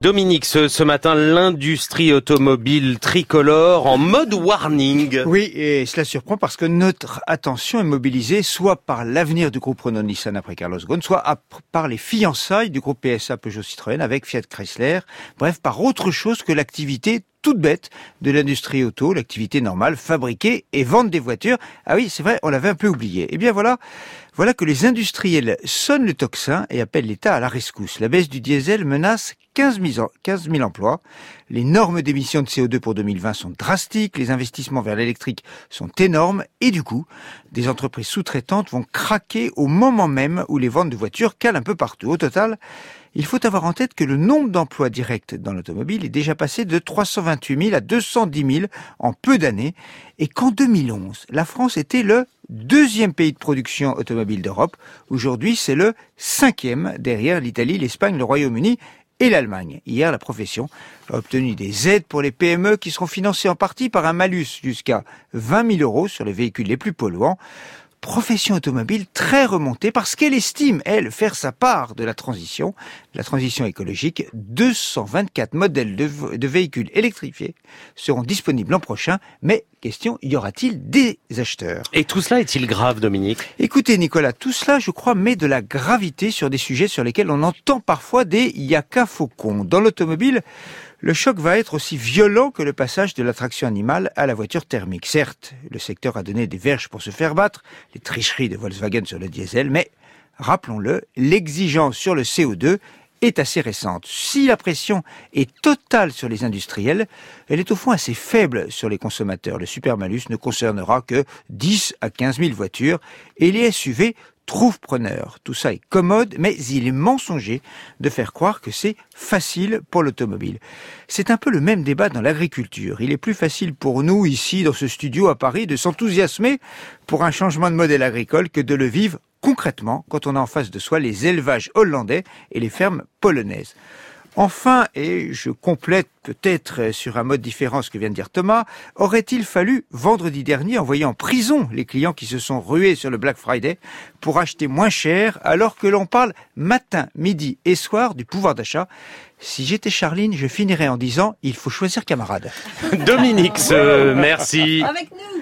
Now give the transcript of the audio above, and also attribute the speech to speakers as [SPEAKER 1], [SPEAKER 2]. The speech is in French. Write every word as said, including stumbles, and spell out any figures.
[SPEAKER 1] Dominique, ce, ce matin, l'industrie automobile tricolore en mode warning.
[SPEAKER 2] Oui, et cela surprend parce que notre attention est mobilisée soit par l'avenir du groupe Renault-Nissan après Carlos Ghosn, soit à, par les fiançailles du groupe P S A Peugeot-Citroën avec Fiat Chrysler. Bref, par autre chose que l'activité toute bête de l'industrie auto, l'activité normale, fabriquer et vendre des voitures. Ah oui, c'est vrai, on l'avait un peu oublié. Eh bien voilà, voilà que les industriels sonnent le tocsin et appellent l'État à la rescousse. La baisse du diesel menace quinze mille emplois. Les normes d'émissions de C O deux pour deux mille vingt sont drastiques, les investissements vers l'électrique sont énormes et du coup, des entreprises sous-traitantes vont craquer au moment même où les ventes de voitures calent un peu partout. Au total, il faut avoir en tête que le nombre d'emplois directs dans l'automobile est déjà passé de trois cent vingt-huit mille à deux cent dix mille en peu d'années et qu'en deux mille onze, la France était le deuxième pays de production automobile d'Europe. Aujourd'hui, c'est le cinquième derrière l'Italie, l'Espagne, le Royaume-Uni et l'Allemagne. Hier, la profession a obtenu des aides pour les P M E qui seront financées en partie par un malus jusqu'à vingt mille euros sur les véhicules les plus polluants. Profession automobile très remontée parce qu'elle estime, elle, faire sa part de la transition, la transition écologique. deux cent vingt-quatre modèles de, de véhicules électrifiés seront disponibles l'an prochain, mais question, y aura-t-il des acheteurs?
[SPEAKER 1] Et tout cela est-il grave, Dominique?
[SPEAKER 2] Écoutez, Nicolas, tout cela, je crois, met de la gravité sur des sujets sur lesquels on entend parfois des yaka faucons. Dans l'automobile, le choc va être aussi violent que le passage de la traction animale à la voiture thermique. Certes, le secteur a donné des verges pour se faire battre, les tricheries de Volkswagen sur le diesel, mais rappelons-le, l'exigence sur le C O deux est assez récente. Si la pression est totale sur les industriels, elle est au fond assez faible sur les consommateurs. Le supermalus ne concernera que dix à quinze mille voitures et les S U V trouvent preneur. Tout ça est commode, mais il est mensonger de faire croire que c'est facile pour l'automobile. C'est un peu le même débat dans l'agriculture. Il est plus facile pour nous, ici, dans ce studio à Paris, de s'enthousiasmer pour un changement de modèle agricole que de le vivre concrètement quand on a en face de soi les élevages hollandais et les fermes polonaises. Enfin, et je complète peut-être sur un mode différent ce que vient de dire Thomas, aurait-il fallu vendredi dernier envoyer en prison les clients qui se sont rués sur le Black Friday pour acheter moins cher alors que l'on parle matin, midi et soir du pouvoir d'achat? Si j'étais Charline, je finirais en disant il faut choisir camarade.
[SPEAKER 1] Dominique, merci.
[SPEAKER 3] Avec nous.